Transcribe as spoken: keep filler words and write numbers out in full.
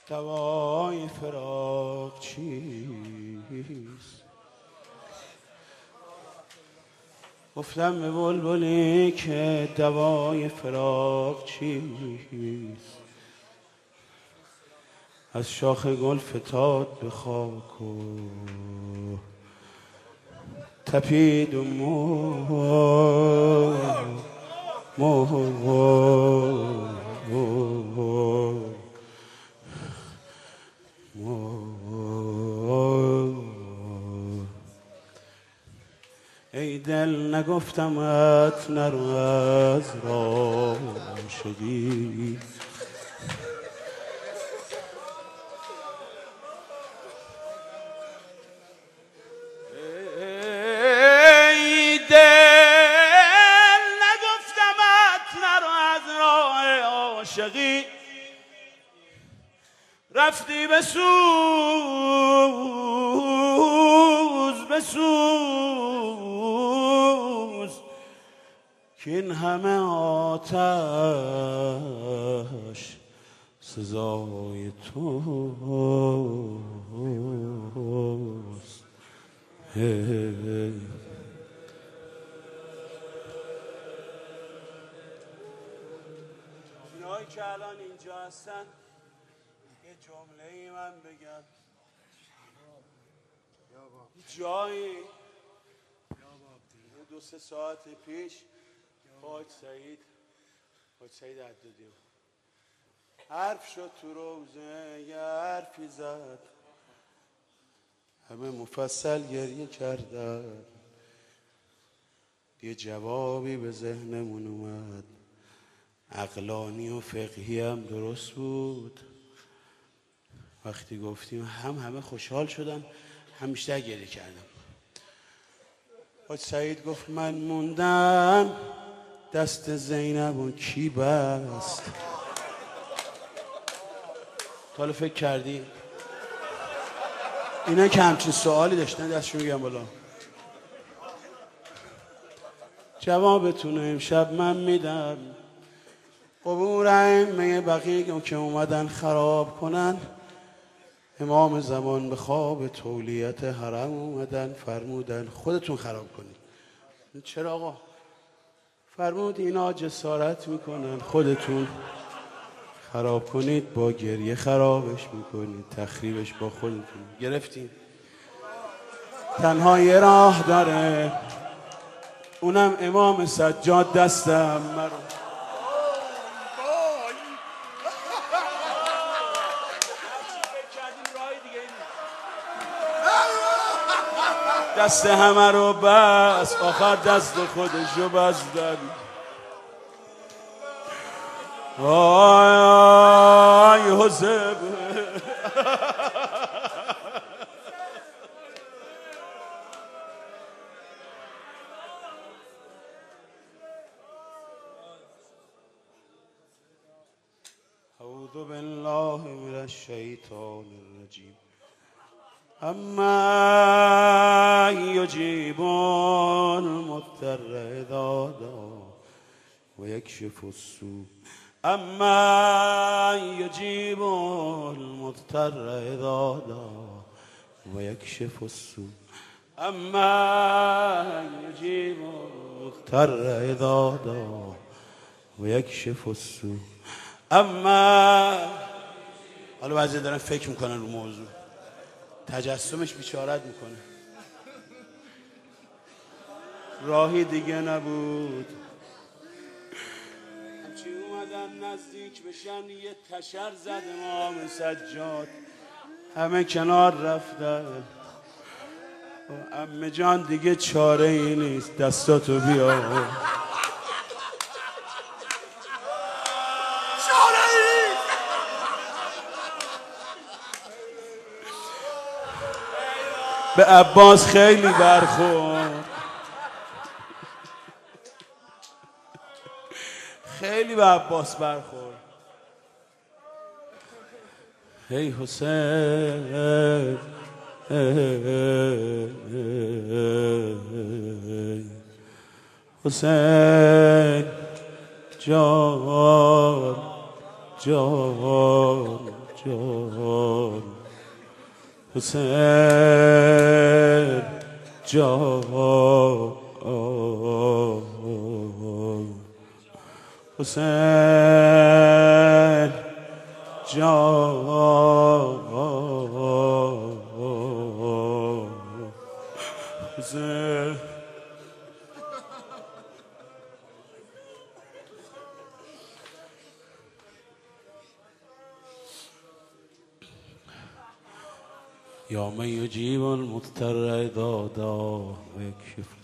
دوای فراق چیست؟ گفتم به بلبلی که دوای فراق چیست؟ از شاخ گل فتاد به خاک و تپید و مرد مرد ای دل نگفتمت نرو از راه عاشقی، ای دل نگفتمت نرو از راه عاشقی، رفتی بسوز بسوز که این همه آتش سزای توست. اینایی که الان اینجا هستن یه جمله ای من بگم، جایی دو سه ساعت پیش حاج سعید حاج سعید عدادی حرف شد تو روزه، یه حرفی زد، همه مفصل گریه کردن، یه جوابی به ذهنمون اومد، عقلانی و فقهی هم درست بود. وقتی گفتیم هم همه خوشحال شدن، هم بیشتر گریه کردم. حاج سعید گفت من موندم دست زینب و کی بست؟ حالا فکر کردی؟ اینا که همچین سوالی داشتن دستشون گم بالا. جوابتون امشب من میدم. قبور ائمه بقیه که اومدن خراب کنن، امام زمان به خواب تولیت حرم اومدن فرمودن خودتون خراب کنید. چرا آقا؟ فرمود اینا جسارت میکنن، خودتون خراب کنید، با گریه خرابش میکنید، تخریبش با خودتون. گرفتیم؟ تنها یه راه داره، اونم امام سجاد دستم مرو. دست همه رو بس، آخر دست خودش رو بزدن. آی حسین اعوذ بالله من الشیطان الرجیم. اما یجیب المضطر اذا دعا و یکشف السوء، اما یجیب المضطر اذا دعا و یکشف السوء، اما یجیب المضطر اذا دعا و یکشف السوء. اما حالا بعضی دارن فکر میکنن رو موضوع، تجسمش بیچارت میکنه. راهی دیگه نبود، همچی اومدن نزدیک بشن، یه تشر زد امام سجاد، همه کنار رفتن. عمه جان دیگه چاره ای نیست، دستاتو بیا. به عباس خیلی برخورد، خیلی به عباس برخورد. ای حسین حسین جان جان جان حسین جان حسین جان حسین یا من یجیب المضطر اذا دعا و یکشف